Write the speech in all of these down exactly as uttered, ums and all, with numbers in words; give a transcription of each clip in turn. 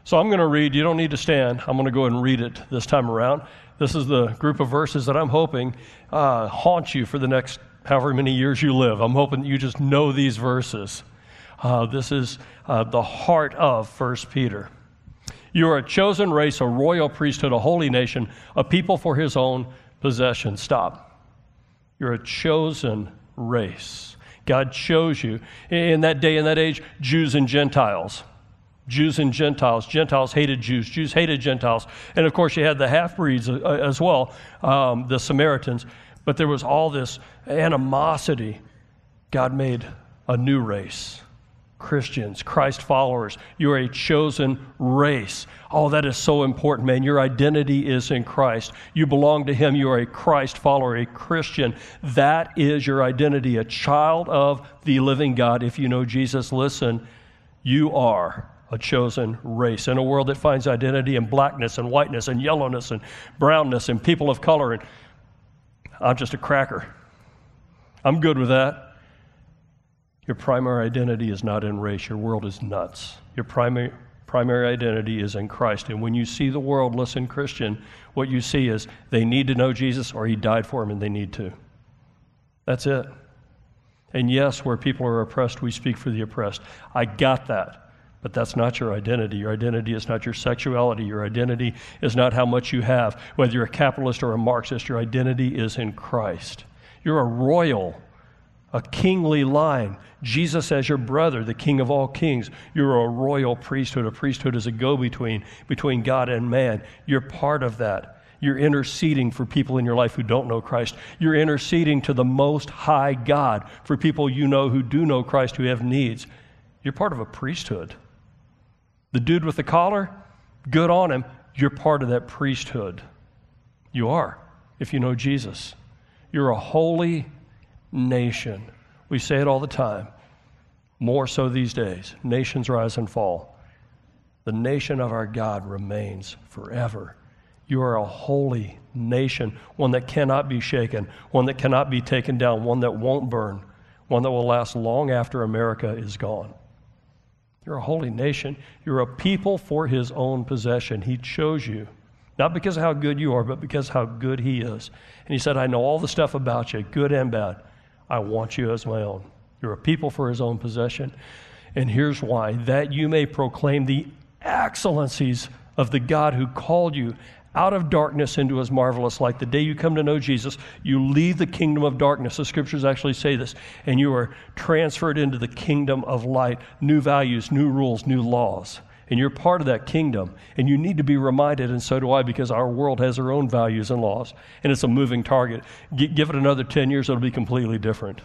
So I'm going to read. You don't need to stand. I'm going to go ahead and read it this time around. This is the group of verses that I'm hoping uh, haunt you for the next however many years you live. I'm hoping that you just know these verses. Uh, this is uh, the heart of First Peter. You are a chosen race, a royal priesthood, a holy nation, a people for his own possession. Stop. You're a chosen race. God chose you. In that day, in that age, Jews and Gentiles. Jews and Gentiles. Gentiles hated Jews. Jews hated Gentiles. And of course, you had the half-breeds as well, um, the Samaritans. But there was all this animosity. God made a new race. Christians, Christ followers, you're a chosen race. Oh, that is so important, man. Your identity is in Christ. You belong to him. You are a Christ follower, a Christian. That is your identity, a child of the living God. If you know Jesus, listen, you are a chosen race. In a world that finds identity in blackness and whiteness and yellowness and brownness and people of color, and I'm just a cracker. I'm good with that. Your primary identity is not in race. Your world is nuts. Your primary primary identity is in Christ. And when you see the world, listen, Christian, what you see is they need to know Jesus or he died for them and they need to. That's it. And yes, where people are oppressed, we speak for the oppressed. I got that. But that's not your identity. Your identity is not your sexuality. Your identity is not how much you have. Whether you're a capitalist or a Marxist, your identity is in Christ. You're a royal, a kingly line. Jesus as your brother, the King of all kings. You're a royal priesthood. A priesthood is a go-between between God and man. You're part of that. You're interceding for people in your life who don't know Christ. You're interceding to the Most High God for people you know who do know Christ, who have needs. You're part of a priesthood. The dude with the collar, good on him. You're part of that priesthood. You are, if you know Jesus. You're a holy nation. We say it all the time. More so these days. Nations rise and fall. The nation of our God remains forever. You are a holy nation, one that cannot be shaken, one that cannot be taken down, one that won't burn, one that will last long after America is gone. You're a holy nation. You're a people for his own possession. He chose you, not because of how good you are, but because of how good he is. And he said, I know all the stuff about you, good and bad. I want you as my own. You're a people for his own possession. And here's why, that you may proclaim the excellencies of the God who called you out of darkness into his marvelous light. The day you come to know Jesus, you leave the kingdom of darkness. The scriptures actually say this. And you are transferred into the kingdom of light. New values, new rules, new laws. And you're part of that kingdom. And you need to be reminded, and so do I, because our world has their own values and laws. And it's a moving target. G- give it another ten years, it'll be completely different.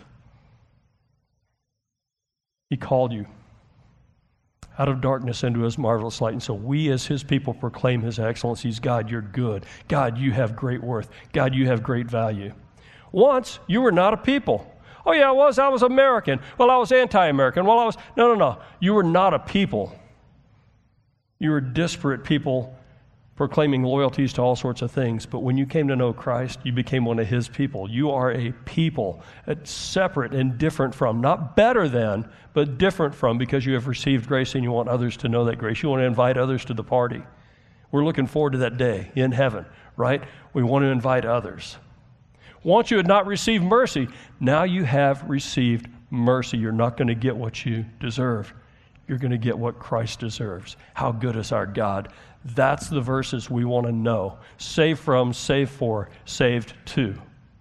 He called you out of darkness into his marvelous light. And so we as his people proclaim his excellencies. God, you're good. God, you have great worth. God, you have great value. Once, you were not a people. Oh yeah, I was. I was American. Well, I was anti-American. Well, I was... No, no, no. You were not a people. You were disparate people proclaiming loyalties to all sorts of things. But when you came to know Christ, you became one of his people. You are a people, separate and different from, not better than, but different from, because you have received grace and you want others to know that grace. You want to invite others to the party. We're looking forward to that day in heaven, right? We want to invite others. Once you had not received mercy, now you have received mercy. You're not going to get what you deserve. You're going to get what Christ deserves. How good is our God? That's the verses we want to know. Saved from, saved for, saved to.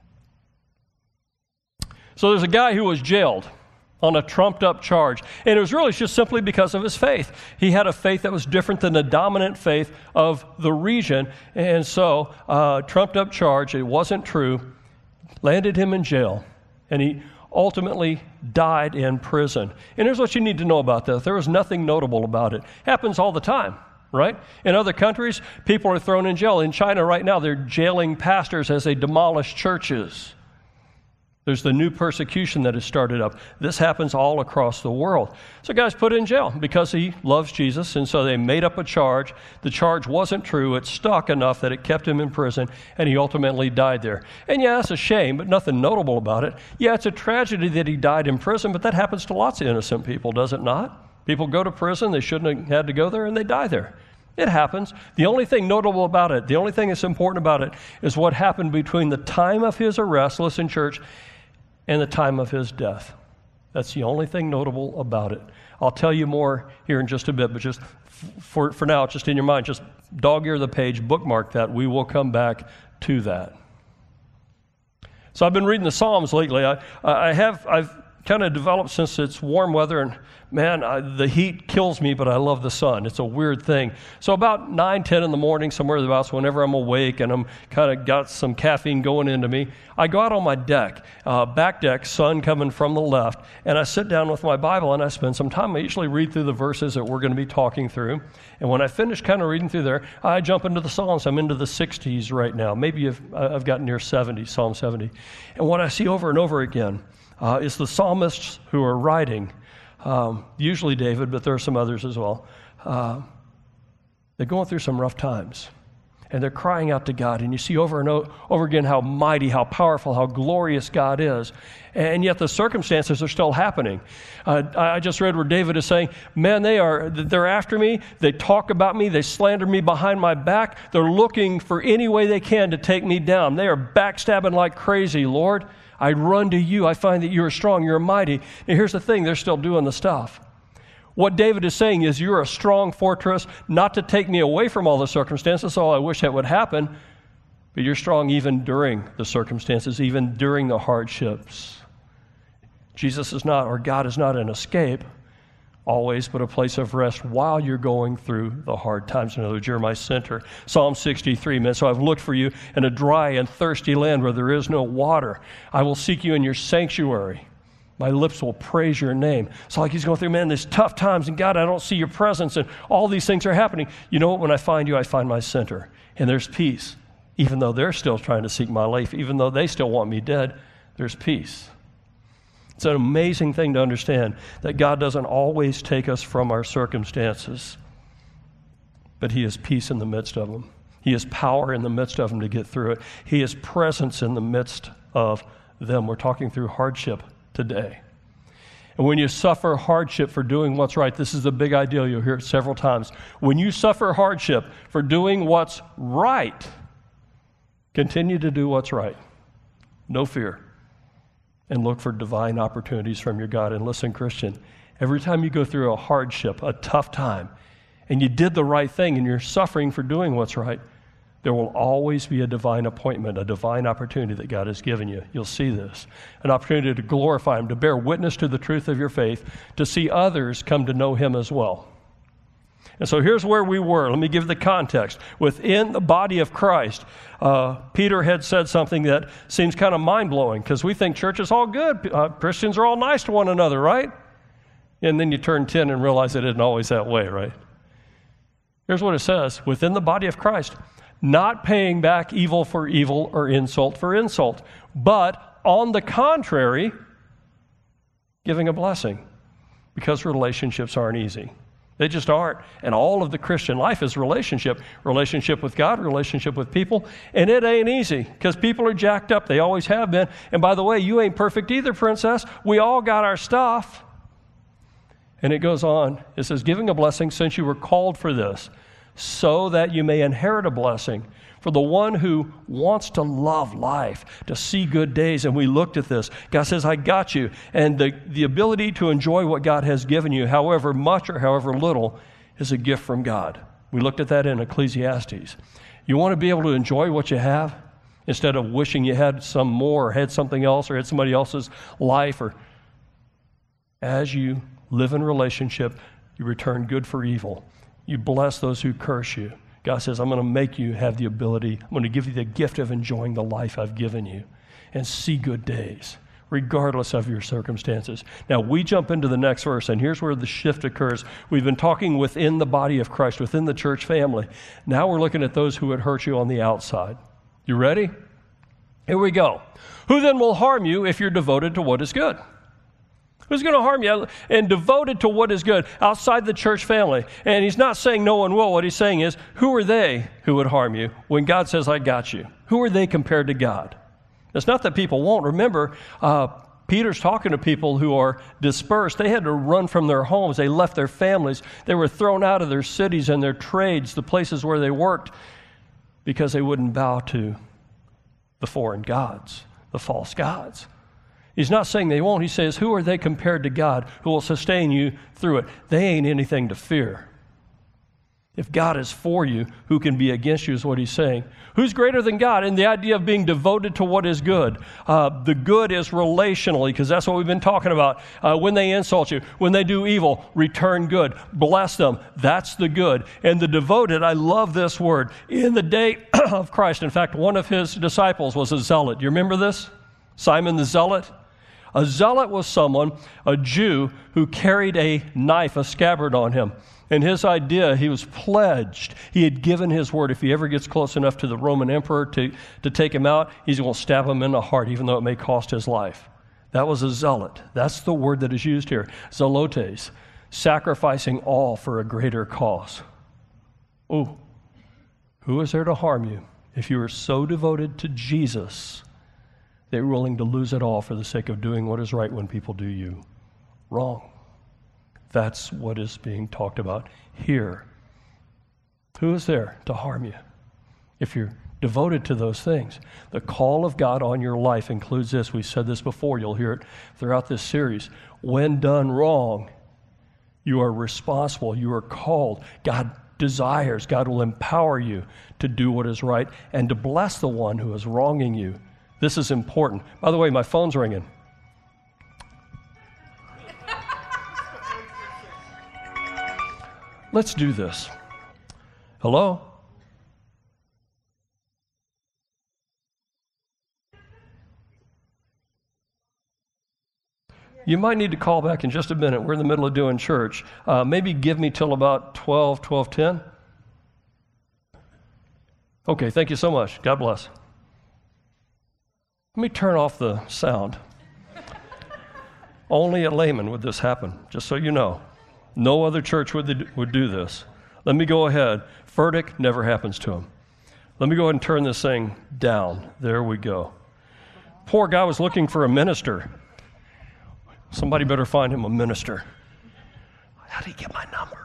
So there's a guy who was jailed on a trumped-up charge. And it was really just simply because of his faith. He had a faith that was different than the dominant faith of the region. And so, uh, trumped-up charge, it wasn't true, landed him in jail. And he ultimately died in prison. And here's what you need to know about this. There was nothing notable about it. Happens all the time, right? In other countries, people are thrown in jail. In China right now, they're jailing pastors as they demolish churches. There's the new persecution that has started up. This happens all across the world. So guy's put in jail because he loves Jesus, and so they made up a charge. The charge wasn't true. It stuck enough that it kept him in prison, and he ultimately died there. And yeah, it's a shame, but nothing notable about it. Yeah, it's a tragedy that he died in prison, but that happens to lots of innocent people, does it not? People go to prison, they shouldn't have had to go there, and they die there. It happens. The only thing notable about it, the only thing that's important about it is what happened between the time of his arrest, listen, church, and the time of his death. That's the only thing notable about it. I'll tell you more here in just a bit, but just for, for now, just in your mind, just dog-ear the page, bookmark that. We will come back to that. So I've been reading the Psalms lately. I, I have, I've kind of developed since it's warm weather, and man, I, the heat kills me, but I love the sun. It's a weird thing. So about nine, ten in the morning, somewhere about, whenever I'm awake and I'm kind of got some caffeine going into me, I go out on my deck, uh, back deck, sun coming from the left, and I sit down with my Bible and I spend some time. I usually read through the verses that we're going to be talking through. And when I finish kind of reading through there, I jump into the Psalms. I'm into the sixties right now. Maybe I've, I've gotten near seventy, Psalm seventy. And what I see over and over again uh, is the psalmists who are writing, Um, usually David, but there are some others as well. Uh, they're going through some rough times, and they're crying out to God. And you see over and over again how mighty, how powerful, how glorious God is. And yet the circumstances are still happening. Uh, I just read where David is saying, man, they are, they're after me. They talk about me. They slander me behind my back. They're looking for any way they can to take me down. They are backstabbing like crazy, Lord. I run to you. I find that you are strong. You're mighty. And here's the thing. They're still doing the stuff. What David is saying is you're a strong fortress, not to take me away from all the circumstances. Oh, I wish that would happen. But you're strong even during the circumstances, even during the hardships. Jesus is not, or God is not an escape always, but a place of rest while you're going through the hard times. In other words, you're my center. Psalm sixty-three, man, so I've looked for you in a dry and thirsty land where there is no water. I will seek you in your sanctuary. My lips will praise your name. So like he's going through, man, there's tough times, and God, I don't see your presence, and all these things are happening. You know what? When I find you, I find my center, and there's peace. Even though they're still trying to seek my life, even though they still want me dead, there's peace. It's an amazing thing to understand that God doesn't always take us from our circumstances, but he has peace in the midst of them. He has power in the midst of them to get through it. He has presence in the midst of them. We're talking through hardship today. And when you suffer hardship for doing what's right, this is the big idea. You'll hear it several times. When you suffer hardship for doing what's right, continue to do what's right. No fear. And look for divine opportunities from your God. And listen, Christian, every time you go through a hardship, a tough time, and you did the right thing and you're suffering for doing what's right, there will always be a divine appointment, a divine opportunity that God has given you. You'll see this. An opportunity to glorify him, to bear witness to the truth of your faith, to see others come to know him as well. And so here's where we were. Let me give the context. Within the body of Christ, uh, Peter had said something that seems kind of mind-blowing because we think church is all good. Uh, Christians are all nice to one another, right? And then you turn ten and realize it isn't always that way, right? Here's what it says. Within the body of Christ, not paying back evil for evil or insult for insult, but on the contrary, giving a blessing because relationships aren't easy. They just aren't. And all of the Christian life is relationship. Relationship with God, relationship with people. And it ain't easy because people are jacked up. They always have been. And by the way, you ain't perfect either, princess. We all got our stuff. And it goes on. It says, giving a blessing since you were called for this, so that you may inherit a blessing. For the one who wants to love life, to see good days, and we looked at this. God says, I got you. And the, the ability to enjoy what God has given you, however much or however little, is a gift from God. We looked at that in Ecclesiastes. You want to be able to enjoy what you have instead of wishing you had some more or had something else or had somebody else's life. Or as you live in relationship, you return good for evil. You bless those who curse you. God says, I'm going to make you have the ability, I'm going to give you the gift of enjoying the life I've given you and see good days, regardless of your circumstances. Now, we jump into the next verse, and here's where the shift occurs. We've been talking within the body of Christ, within the church family. Now we're looking at those who would hurt you on the outside. You ready? Here we go. Who then will harm you if you're devoted to what is good? Who's going to harm you and devoted to what is good outside the church family? And he's not saying no one will. What he's saying is, who are they who would harm you when God says, I got you? Who are they compared to God? It's not that people won't. Remember, uh, Peter's talking to people who are dispersed. They had to run from their homes. They left their families. They were thrown out of their cities and their trades, the places where they worked, because they wouldn't bow to the foreign gods, the false gods. He's not saying they won't. He says, who are they compared to God who will sustain you through it? They ain't anything to fear. If God is for you, who can be against you is what he's saying. Who's greater than God? And the idea of being devoted to what is good. Uh, the good is relationally, because that's what we've been talking about. Uh, when they insult you, when they do evil, return good. Bless them. That's the good. And the devoted, I love this word. In the day of Christ, in fact, one of his disciples was a zealot. Do you remember this? Simon the Zealot? A zealot was someone, a Jew, who carried a knife, a scabbard on him. And his idea, he was pledged. He had given his word. If he ever gets close enough to the Roman emperor to, to take him out, he's going to stab him in the heart, even though it may cost his life. That was a zealot. That's the word that is used here. Zelotes, sacrificing all for a greater cause. Oh, who is there to harm you if you are so devoted to Jesus that you're willing to lose it all for the sake of doing what is right when people do you wrong? That's what is being talked about here. Who is there to harm you if you're devoted to those things? The call of God on your life includes this. We've said this before. You'll hear it throughout this series. When done wrong, you are responsible. You are called. God desires, God will empower you to do what is right and to bless the one who is wronging you. This is important. By the way, my phone's ringing. Let's do this. Hello? You might need to call back in just a minute. We're in the middle of doing church. Uh, maybe give me till about twelve, twelve ten. Okay, thank you so much. God bless. Let me turn off the sound. Only at Layman would this happen, just so you know. No other church would, would do this. Let me go ahead. Furtick never happens to him. Let me go ahead and turn this thing down. There we go. Poor guy was looking for a minister. Somebody better find him a minister. How do you get my number?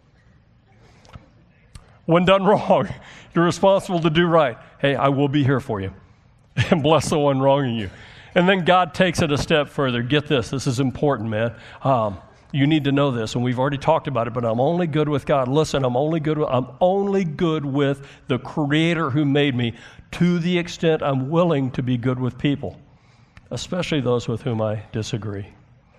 When done wrong, you're responsible to do right. Hey, I will be here for you. And bless the one wronging you. And then God takes it a step further. Get this. This is important, man. Um, you need to know this, and we've already talked about it, but I'm only good with God. Listen, I'm only good with, I'm only good with the Creator who made me to the extent I'm willing to be good with people, especially those with whom I disagree.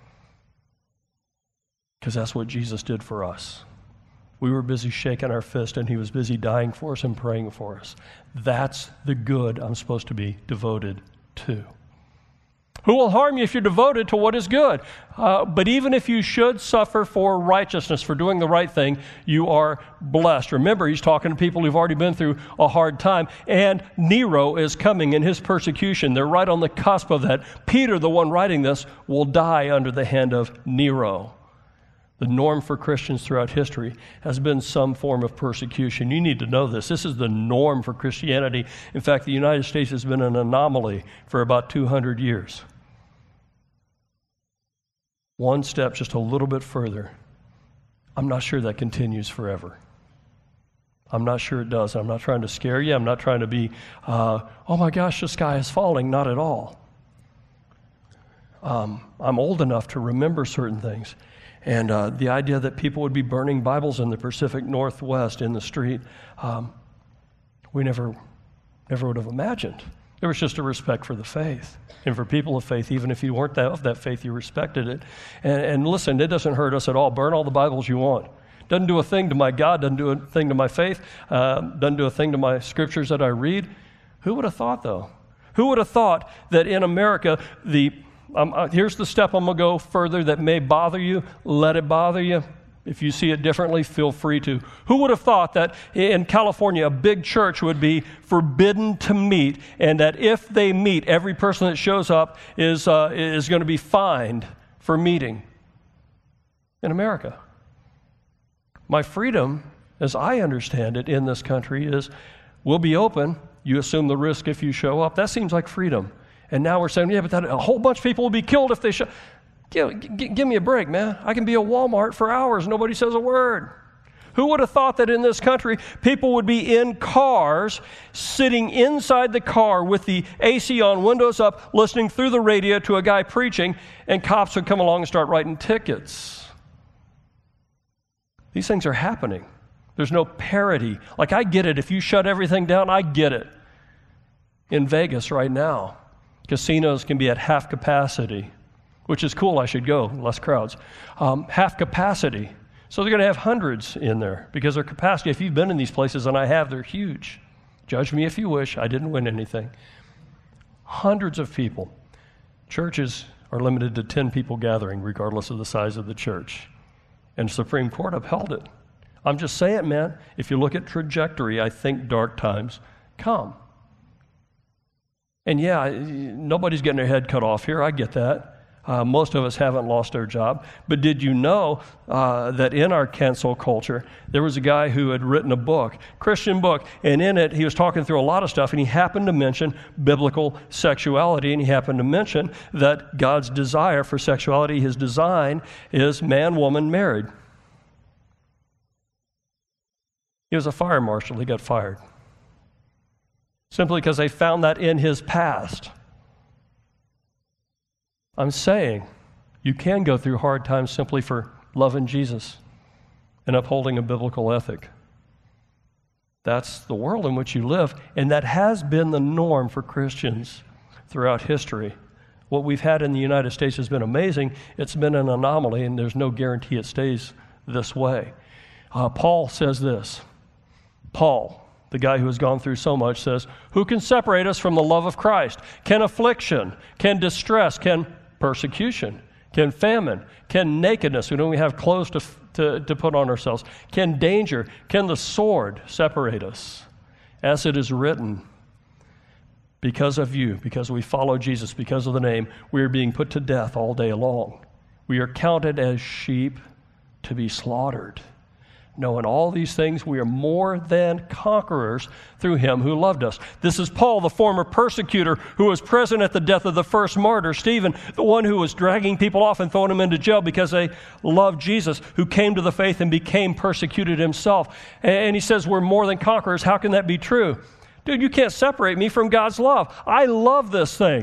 Because that's what Jesus did for us. We were busy shaking our fist, and he was busy dying for us and praying for us. That's the good I'm supposed to be devoted to. Who will harm you if you're devoted to what is good? Uh, but even if you should suffer for righteousness, for doing the right thing, you are blessed. Remember, he's talking to people who've already been through a hard time. And Nero is coming in his persecution. They're right on the cusp of that. Peter, the one writing this, will die under the hand of Nero. The norm for Christians throughout history has been some form of persecution. You need to know this. This is the norm for Christianity. In fact, the United States has been an anomaly for about two hundred years. One step just a little bit further. I'm not sure that continues forever. I'm not sure it does. I'm not trying to scare you. I'm not trying to be, uh, oh my gosh, the sky is falling. Not at all. Um, I'm old enough to remember certain things. And uh, the idea that people would be burning Bibles in the Pacific Northwest in the street, um, we never, never would have imagined. There was just a respect for the faith. And for people of faith, even if you weren't that, of that faith, you respected it. And, and listen, it doesn't hurt us at all. Burn all the Bibles you want. Doesn't do a thing to my God, doesn't do a thing to my faith, uh, doesn't do a thing to my scriptures that I read. Who would have thought, though? Who would have thought that in America, the Um, uh, here's the step I'm going to go further that may bother you. Let it bother you. If you see it differently, feel free to. Who would have thought that in California, a big church would be forbidden to meet, and that if they meet, every person that shows up is, uh, is going to be fined for meeting in America? My freedom, as I understand it in this country, is we'll be open. You assume the risk if you show up. That seems like freedom. And now we're saying, yeah, but that, a whole bunch of people will be killed if they show. Give, give, give me a break, man. I can be at Walmart for hours. Nobody says a word. Who would have thought that in this country, people would be in cars, sitting inside the car with the A C on, windows up, listening through the radio to a guy preaching, and cops would come along and start writing tickets? These things are happening. There's no parity. Like, I get it. If you shut everything down, I get it. In Vegas right now, casinos can be at half capacity, which is cool. I should go, less crowds. Um, half capacity. So they're going to have hundreds in there because their capacity, if you've been in these places, and I have, they're huge. Judge me if you wish. I didn't win anything. Hundreds of people. Churches are limited to ten people gathering, regardless of the size of the church. And the Supreme Court upheld it. I'm just saying, man, if you look at trajectory, I think dark times come. And yeah, nobody's getting their head cut off here. I get that. Uh, most of us haven't lost our job. But did you know uh, that in our cancel culture, there was a guy who had written a book, Christian book, and in it he was talking through a lot of stuff, and he happened to mention biblical sexuality, and he happened to mention that God's desire for sexuality, his design, is man, woman, married. He was a fire marshal. He got fired. Simply because they found that in his past. I'm saying you can go through hard times simply for loving Jesus and upholding a biblical ethic. That's the world in which you live, and that has been the norm for Christians throughout history. What we've had in the United States has been amazing. It's been an anomaly, and there's no guarantee it stays this way. Uh, Paul says this. Paul, the guy who has gone through so much, says, who can separate us from the love of Christ? Can affliction, can distress, can persecution, can famine, can nakedness, we don't even have clothes to, to, to put on ourselves, can danger, can the sword separate us? As it is written, because of you, because we follow Jesus, because of the name, we are being put to death all day long. We are counted as sheep to be slaughtered. No, in all these things we are more than conquerors through him who loved us. This is Paul, the former persecutor who was present at the death of the first martyr, Stephen, the one who was dragging people off and throwing them into jail because they loved Jesus, who came to the faith and became persecuted himself. And he says we're more than conquerors. How can that be true? Dude, you can't separate me from God's love. I love this thing.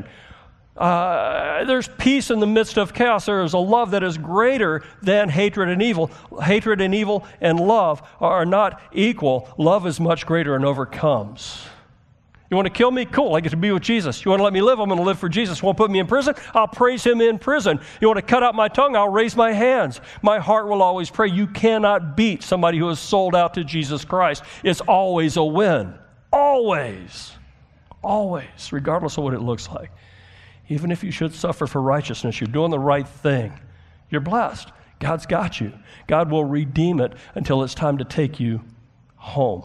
Uh, there's peace in the midst of chaos. There is a love that is greater than hatred and evil. Hatred and evil and love are not equal. Love is much greater and overcomes. You want to kill me? Cool. I get to be with Jesus. You want to let me live? I'm going to live for Jesus. You want to put me in prison? I'll praise him in prison. You want to cut out my tongue? I'll raise my hands. My heart will always pray. You cannot beat somebody who is sold out to Jesus Christ. It's always a win. Always. Always, regardless of what it looks like. Even if you should suffer for righteousness, you're doing the right thing. You're blessed. God's got you. God will redeem it until it's time to take you home.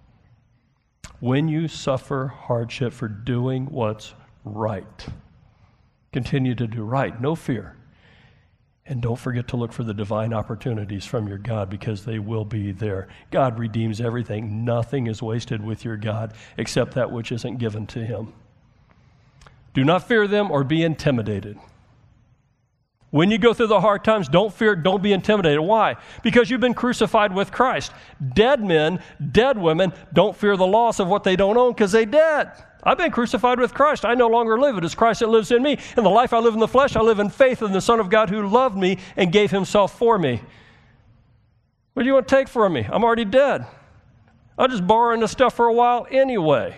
When you suffer hardship for doing what's right, continue to do right. No fear. And don't forget to look for the divine opportunities from your God, because they will be there. God redeems everything. Nothing is wasted with your God except that which isn't given to him. Do not fear them or be intimidated. When you go through the hard times, don't fear, don't be intimidated. Why? Because you've been crucified with Christ. Dead men, dead women don't fear the loss of what they don't own because they're dead. I've been crucified with Christ. I no longer live. It is Christ that lives in me. In the life I live in the flesh, I live in faith in the Son of God who loved me and gave himself for me. What do you want to take from me? I'm already dead. I'll just borrow the stuff for a while anyway.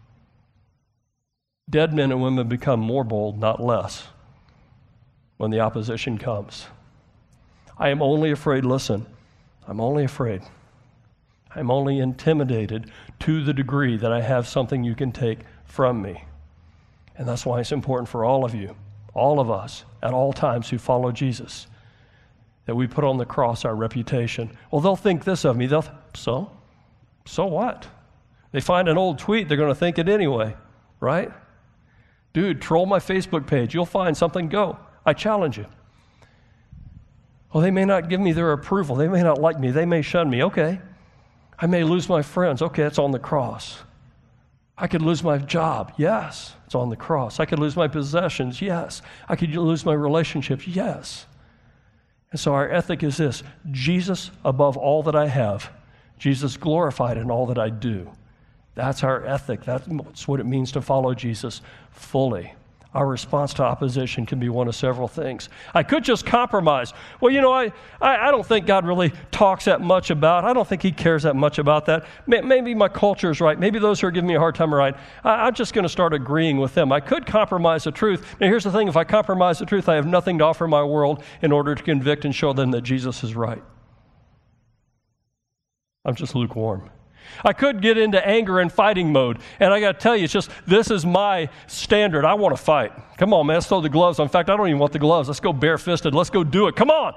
Dead men and women become more bold, not less, when the opposition comes. I am only afraid, listen, I'm only afraid. I'm only intimidated to the degree that I have something you can take from me. And that's why it's important for all of you, all of us, at all times who follow Jesus, that we put on the cross our reputation. Well, they'll think this of me. They'll th- so? So what? They find an old tweet, they're going to think it anyway, right? Dude, troll my Facebook page. You'll find something. Go. I challenge you. Well, they may not give me their approval. They may not like me. They may shun me. Okay. I may lose my friends. Okay, it's on the cross. I could lose my job. Yes, it's on the cross. I could lose my possessions. Yes. I could lose my relationships. Yes. And so our ethic is this: Jesus above all that I have, Jesus glorified in all that I do. That's our ethic. That's what it means to follow Jesus fully. Our response to opposition can be one of several things. I could just compromise. Well, you know, I, I, I don't think God really talks that much about, I don't think he cares that much about that. Maybe my culture is right. Maybe those who are giving me a hard time are right. I, I'm just going to start agreeing with them. I could compromise the truth. Now, here's the thing. If I compromise the truth, I have nothing to offer my world in order to convict and show them that Jesus is right. I'm just lukewarm. I could get into anger and fighting mode. And I got to tell you, it's just, this is my standard. I want to fight. Come on, man, let's throw the gloves on. In fact, I don't even want the gloves. Let's go barefisted. Let's go do it. Come on.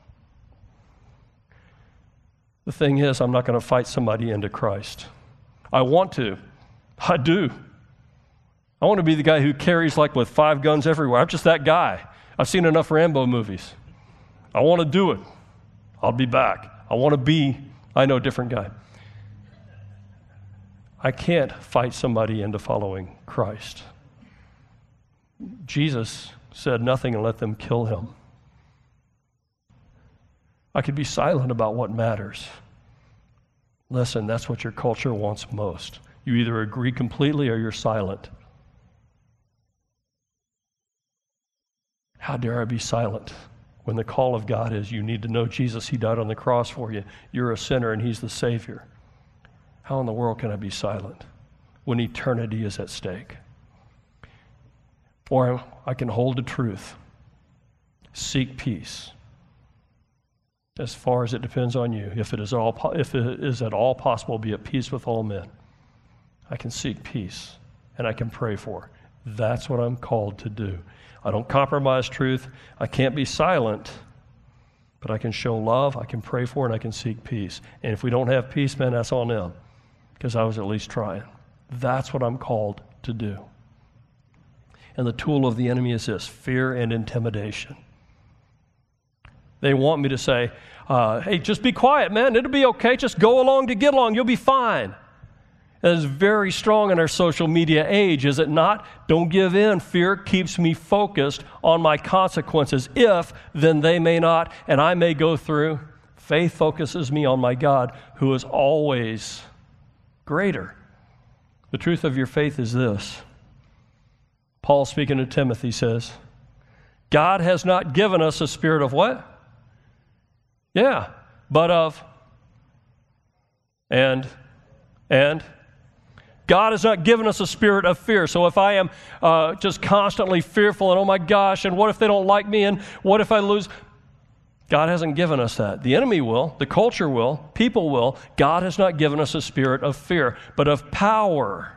The thing is, I'm not going to fight somebody into Christ. I want to. I do. I want to be the guy who carries like with five guns everywhere. I'm just that guy. I've seen enough Rambo movies. I want to do it. I'll be back. I want to be, I know, a different guy. I can't fight somebody into following Christ. Jesus said nothing and let them kill him. I could be silent about what matters. Listen, that's what your culture wants most. You either agree completely or you're silent. How dare I be silent when the call of God is you need to know Jesus, he died on the cross for you. You're a sinner and he's the Savior. How in the world can I be silent when eternity is at stake? Or I can hold the truth, seek peace, as far as it depends on you. If it is all, if it is at all possible, be at peace with all men. I can seek peace, and I can pray for. That's what I'm called to do. I don't compromise truth. I can't be silent, but I can show love, I can pray for, and I can seek peace. And if we don't have peace, man, that's on them, because I was at least trying. That's what I'm called to do. And the tool of the enemy is this: fear and intimidation. They want me to say, uh, hey, just be quiet, man. It'll be okay. Just go along to get along. You'll be fine. That is very strong in our social media age, is it not? Don't give in. Fear keeps me focused on my consequences. If, then they may not, and I may go through. Faith focuses me on my God, who is always greater. The truth of your faith is this. Paul, speaking to Timothy, says, God has not given us a spirit of what? Yeah, but of, and, and, God has not given us a spirit of fear. So if I am uh, just constantly fearful and, oh my gosh, and what if they don't like me, and what if I lose? God hasn't given us that. The enemy will, the culture will, people will. God has not given us a spirit of fear, but of power.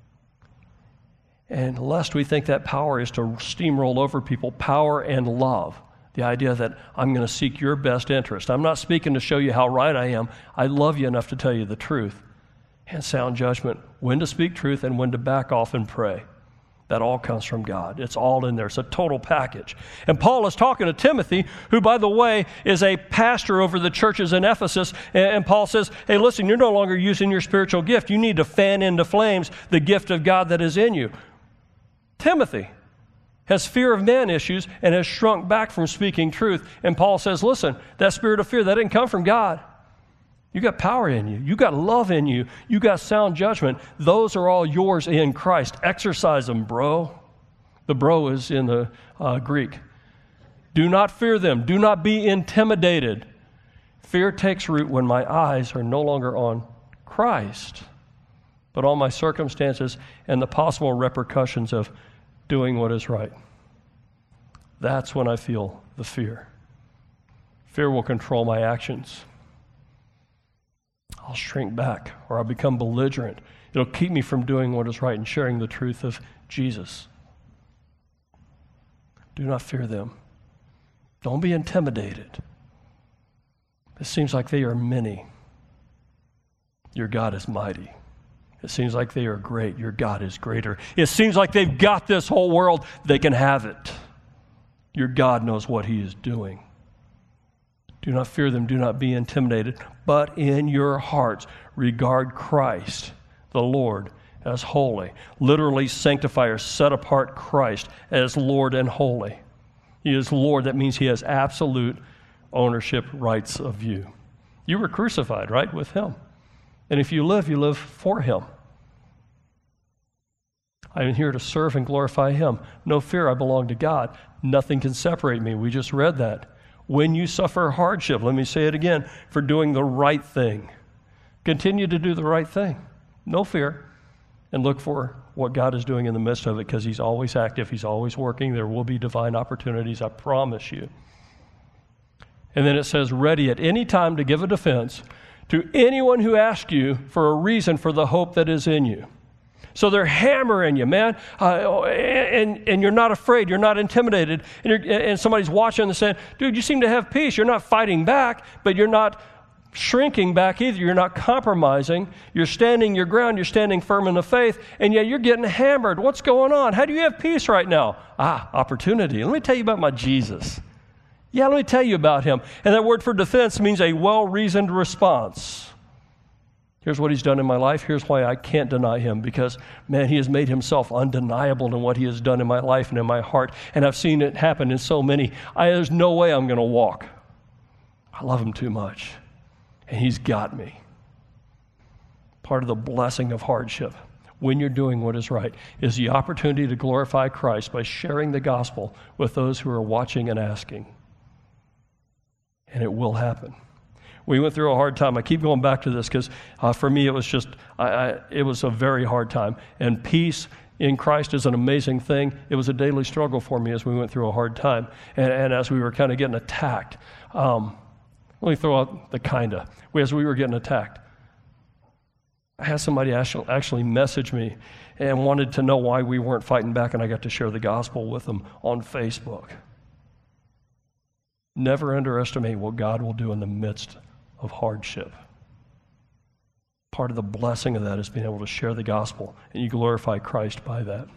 And lest we think that power is to steamroll over people, power and love. The idea that I'm going to seek your best interest. I'm not speaking to show you how right I am. I love you enough to tell you the truth. And sound judgment, when to speak truth and when to back off and pray. That all comes from God. It's all in there. It's a total package. And Paul is talking to Timothy, who, by the way, is a pastor over the churches in Ephesus. And Paul says, hey, listen, you're no longer using your spiritual gift. You need to fan into flames the gift of God that is in you. Timothy has fear of man issues and has shrunk back from speaking truth. And Paul says, listen, that spirit of fear, that didn't come from God. You got power in you. You got love in you. You got sound judgment. Those are all yours in Christ. Exercise them, bro. The bro is in the uh, Greek. Do not fear them. Do not be intimidated. Fear takes root when my eyes are no longer on Christ, but on my circumstances and the possible repercussions of doing what is right. That's when I feel the fear. Fear will control my actions. I'll shrink back, or I'll become belligerent. It'll keep me from doing what is right and sharing the truth of Jesus. Do not fear them. Don't be intimidated. It seems like they are many. Your God is mighty. It seems like they are great. Your God is greater. It seems like they've got this whole world. They can have it. Your God knows what he is doing. Do not fear them. Do not be intimidated. But in your hearts, regard Christ, the Lord, as holy. Literally sanctify or set apart Christ as Lord and holy. He is Lord. That means he has absolute ownership rights of you. You were crucified, right, with him. And if you live, you live for him. I am here to serve and glorify him. No fear, I belong to God. Nothing can separate me. We just read that. When you suffer hardship, let me say it again, for doing the right thing. Continue to do the right thing. No fear. And look for what God is doing in the midst of it, because he's always active. He's always working. There will be divine opportunities, I promise you. And then it says, ready at any time to give a defense to anyone who asks you for a reason for the hope that is in you. So they're hammering you, man, uh, and, and you're not afraid, you're not intimidated, and, you're, and somebody's watching and saying, dude, you seem to have peace. You're not fighting back, but you're not shrinking back either. You're not compromising. You're standing your ground. You're standing firm in the faith, and yet you're getting hammered. What's going on? How do you have peace right now? Ah, opportunity. Let me tell you about my Jesus. Yeah, let me tell you about him. And that word for defense means a well-reasoned response. Here's what he's done in my life. Here's why I can't deny him, because, man, he has made himself undeniable in what he has done in my life and in my heart, and I've seen it happen in so many. I, there's no way I'm going to walk. I love him too much, and he's got me. Part of the blessing of hardship, when you're doing what is right, is the opportunity to glorify Christ by sharing the gospel with those who are watching and asking. And it will happen. We went through a hard time. I keep going back to this because uh, for me it was just, I, I, it was a very hard time. And peace in Christ is an amazing thing. It was a daily struggle for me as we went through a hard time. And, and as we were kind of getting attacked, um, let me throw out the kinda. As we were getting attacked, I had somebody actually, actually message me and wanted to know why we weren't fighting back, and I got to share the gospel with them on Facebook. Never underestimate what God will do in the midst of hardship. Part of the blessing of that is being able to share the gospel, and you glorify Christ by that.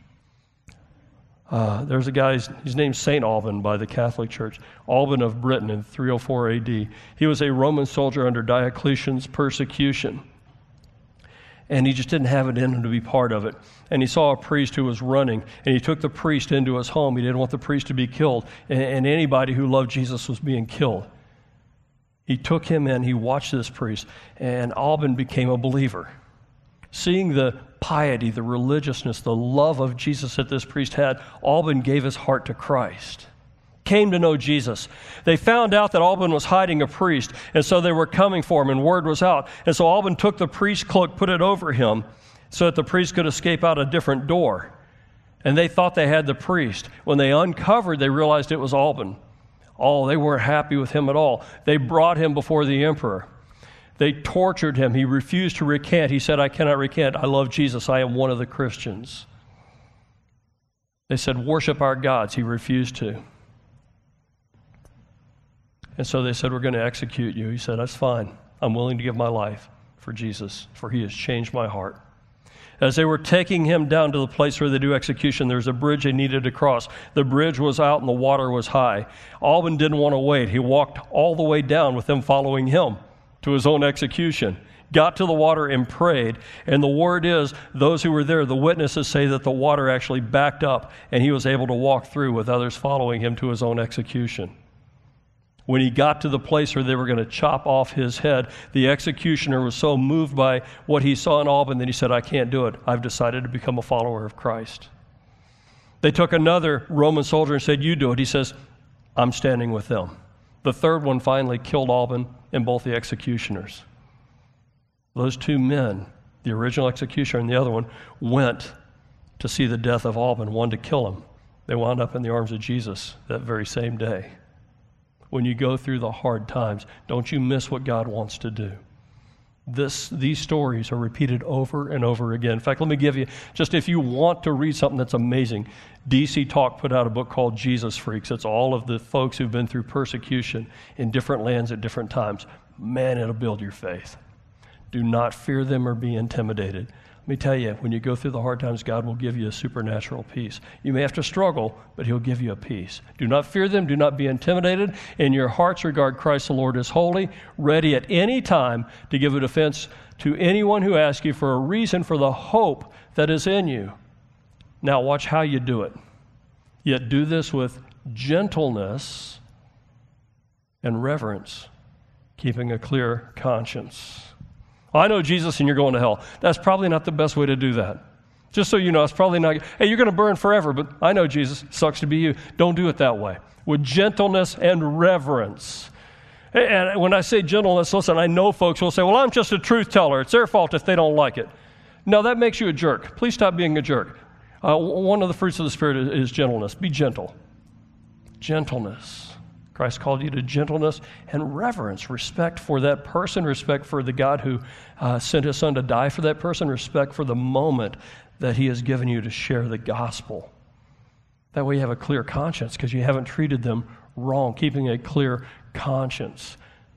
Uh, there's a guy, his name's Saint Alban by the Catholic Church, Alban of Britain in three oh four A D. He was a Roman soldier under Diocletian's persecution, and he just didn't have it in him to be part of it. And he saw a priest who was running, and he took the priest into his home. He didn't want the priest to be killed, and, and anybody who loved Jesus was being killed. He took him in, he watched this priest, and Alban became a believer. Seeing the piety, the religiousness, the love of Jesus that this priest had, Alban gave his heart to Christ, came to know Jesus. They found out that Alban was hiding a priest, and so they were coming for him, and word was out. And so Alban took the priest's cloak, put it over him, so that the priest could escape out a different door. And they thought they had the priest. When they uncovered, they realized it was Alban. Oh, they weren't happy with him at all. They brought him before the emperor. They tortured him. He refused to recant. He said, I cannot recant. I love Jesus. I am one of the Christians. They said, worship our gods. He refused to. And so they said, we're going to execute you. He said, that's fine. I'm willing to give my life for Jesus, for he has changed my heart. As they were taking him down to the place where they do execution, there was a bridge they needed to cross. The bridge was out and the water was high. Alban didn't want to wait. He walked all the way down with them following him to his own execution, got to the water and prayed. And the word is, those who were there, the witnesses say that the water actually backed up and he was able to walk through with others following him to his own execution. When he got to the place where they were going to chop off his head, the executioner was so moved by what he saw in Alban that he said, I can't do it. I've decided to become a follower of Christ. They took another Roman soldier and said, you do it. He says, I'm standing with them. The third one finally killed Alban and both the executioners. Those two men, the original executioner and the other one, went to see the death of Alban, one to kill him. They wound up in the arms of Jesus that very same day. When you go through the hard times, don't you miss what God wants to do. This, these stories are repeated over and over again. In fact, let me give you, just if you want to read something that's amazing, D C Talk put out a book called Jesus Freaks. It's all of the folks who've been through persecution in different lands at different times. Man, it'll build your faith. Do not fear them or be intimidated. Let me tell you, when you go through the hard times, God will give you a supernatural peace. You may have to struggle, but he'll give you a peace. Do not fear them. Do not be intimidated. In your hearts regard Christ the Lord as holy, ready at any time to give a defense to anyone who asks you for a reason for the hope that is in you. Now watch how you do it. Yet do this with gentleness and reverence, keeping a clear conscience. I know Jesus and you're going to hell. That's probably not the best way to do that. Just so you know, it's probably not, hey, you're going to burn forever, but I know Jesus, sucks to be you. Don't do it that way. With gentleness and reverence. And when I say gentleness, listen, I know folks will say, well, I'm just a truth teller. It's their fault if they don't like it. No, that makes you a jerk. Please stop being a jerk. Uh, one of the fruits of the Spirit is, is gentleness. Be gentle. Gentleness. Christ called you to gentleness and reverence, respect for that person, respect for the God who uh, sent his son to die for that person, respect for the moment that he has given you to share the gospel. That way you have a clear conscience because you haven't treated them wrong, keeping a clear conscience.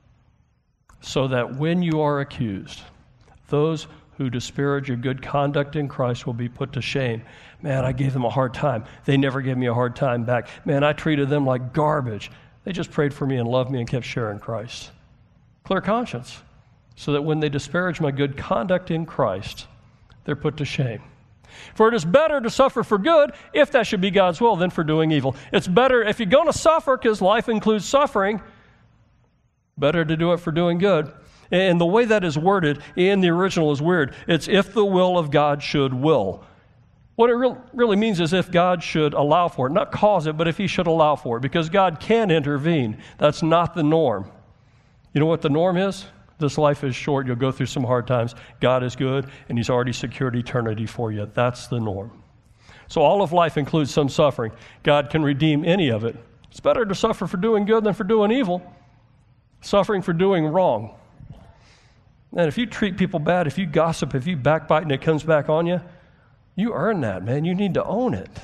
So that when you are accused, those who disparage your good conduct in Christ will be put to shame. Man, I gave them a hard time. They never gave me a hard time back. Man, I treated them like garbage. They just prayed for me and loved me and kept sharing Christ. Clear conscience. So that when they disparage my good conduct in Christ, they're put to shame. For it is better to suffer for good, if that should be God's will, than for doing evil. It's better, if you're going to suffer, because life includes suffering, better to do it for doing good. And the way that is worded in the original is weird. It's if the will of God should will. What it re- really means is if God should allow for it, not cause it, but if he should allow for it, because God can intervene. That's not the norm. You know what the norm is? This life is short. You'll go through some hard times. God is good, and he's already secured eternity for you. That's the norm. So all of life includes some suffering. God can redeem any of it. It's better to suffer for doing good than for doing evil. Suffering for doing wrong. And if you treat people bad, if you gossip, if you backbite and it comes back on you, you earn that, man. You need to own it.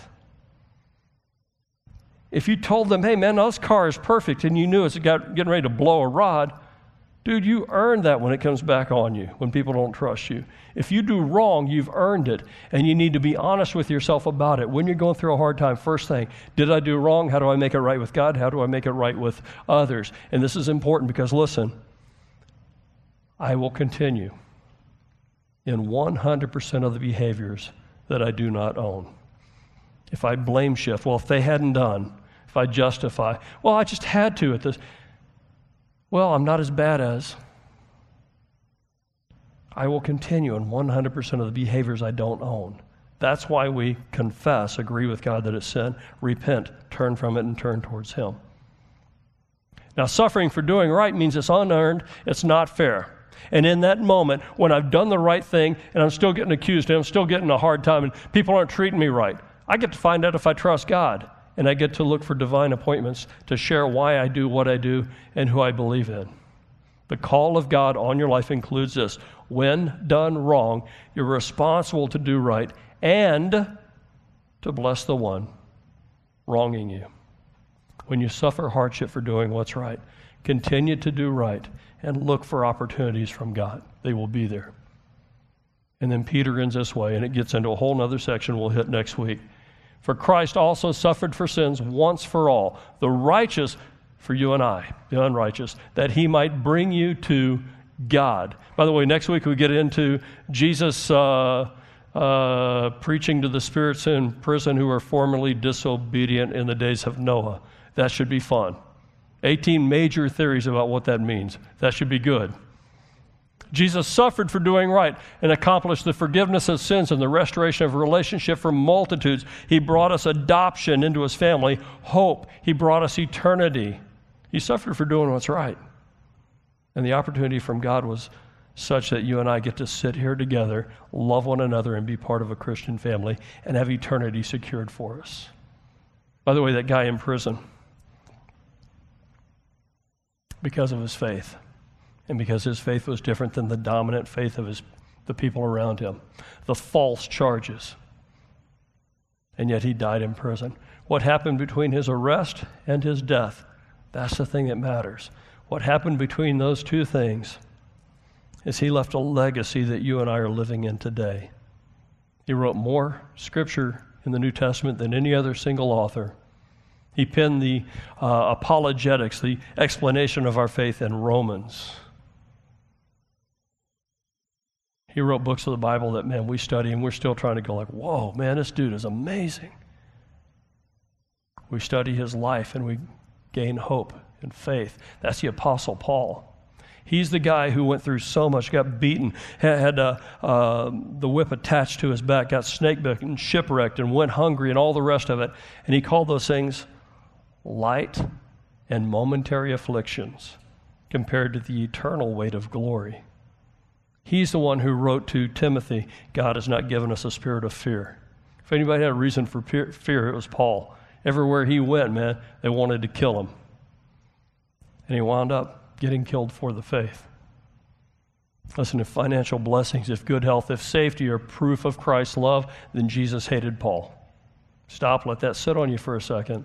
If you told them, hey, man, this car is perfect, and you knew it's got, getting ready to blow a rod, dude, you earned that when it comes back on you, when people don't trust you. If you do wrong, you've earned it, and you need to be honest with yourself about it. When you're going through a hard time, first thing, did I do wrong? How do I make it right with God? How do I make it right with others? And this is important because, listen, I will continue in one hundred percent of the behaviors that I do not own. If I blame shift, well, if they hadn't done, if I justify, well, I just had to at this. Well, I'm not as bad as. I will continue in one hundred percent of the behaviors I don't own. That's why we confess, agree with God that it's sin, repent, turn from it, and turn towards him. Now, suffering for doing right means it's unearned, it's not fair. And in that moment, when I've done the right thing and I'm still getting accused and I'm still getting a hard time and people aren't treating me right, I get to find out if I trust God. And I get to look for divine appointments to share why I do what I do and who I believe in. The call of God on your life includes this. When done wrong, you're responsible to do right and to bless the one wronging you. When you suffer hardship for doing what's right, continue to do right and look for opportunities from God. They will be there. And then Peter ends this way, and it gets into a whole other section we'll hit next week. For Christ also suffered for sins once for all, the righteous for you and I, the unrighteous, that he might bring you to God. By the way, next week we get into Jesus uh, uh, preaching to the spirits in prison who were formerly disobedient in the days of Noah. That should be fun. eighteen major theories about what that means. That should be good. Jesus suffered for doing right and accomplished the forgiveness of sins and the restoration of relationship for multitudes. He brought us adoption into his family, hope. He brought us eternity. He suffered for doing what's right. And the opportunity from God was such that you and I get to sit here together, love one another, and be part of a Christian family and have eternity secured for us. By the way, that guy in prison, because of his faith, and because his faith was different than the dominant faith of his, the people around him, the false charges, and yet he died in prison. What happened between his arrest and his death? That's the thing that matters. What happened between those two things is he left a legacy that you and I are living in today. He wrote more scripture in the New Testament than any other single author. He penned the uh, apologetics, the explanation of our faith in Romans. He wrote books of the Bible that, man, we study and we're still trying to go like, whoa, man, this dude is amazing. We study his life and we gain hope and faith. That's the Apostle Paul. He's the guy who went through so much, got beaten, had, had uh, uh, the whip attached to his back, got snakebitten and shipwrecked and went hungry and all the rest of it. And he called those things light and momentary afflictions compared to the eternal weight of glory. He's the one who wrote to Timothy, God has not given us a spirit of fear. If anybody had a reason for fear, it was Paul. Everywhere he went, man, they wanted to kill him. And he wound up getting killed for the faith. Listen, if financial blessings, if good health, if safety are proof of Christ's love, then Jesus hated Paul. Stop, let that sit on you for a second.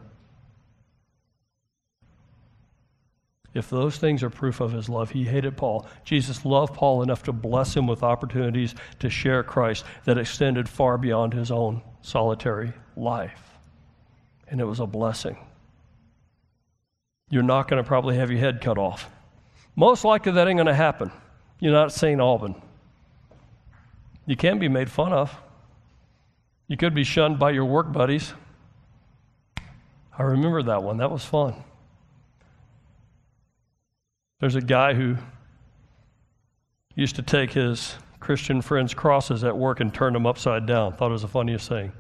If those things are proof of his love, he hated Paul. Jesus loved Paul enough to bless him with opportunities to share Christ that extended far beyond his own solitary life. And it was a blessing. You're not going to probably have your head cut off. Most likely that ain't going to happen. You're not Saint Alban. You can be made fun of. You could be shunned by your work buddies. I remember that one. That was fun. There's a guy who used to take his Christian friends' crosses at work and turn them upside down. Thought it was the funniest thing.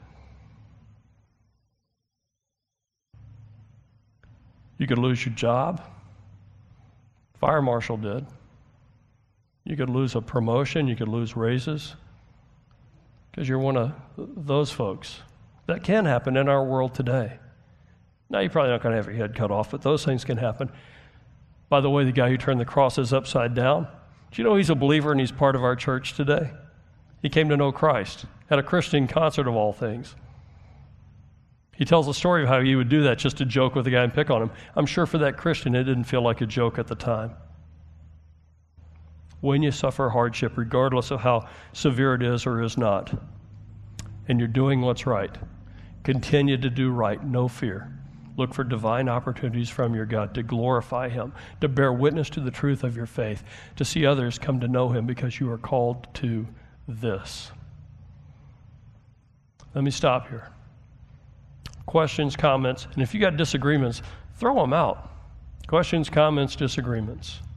You could lose your job. Fire marshal did. You could lose a promotion. You could lose raises because you're one of those folks. That can happen in our world today. Now, you're probably not going to have your head cut off, but those things can happen. By the way, the guy who turned the crosses upside down, do you know he's a believer and he's part of our church today? He came to know Christ at a Christian concert of all things. He tells a story of how he would do that just to joke with the guy and pick on him. I'm sure for that Christian, it didn't feel like a joke at the time. When you suffer hardship, regardless of how severe it is or is not, and you're doing what's right, continue to do right, no fear. Look for divine opportunities from your God to glorify him, to bear witness to the truth of your faith, to see others come to know him because you are called to this. Let me stop here. Questions, comments, and if you got disagreements, throw them out. Questions, comments, disagreements.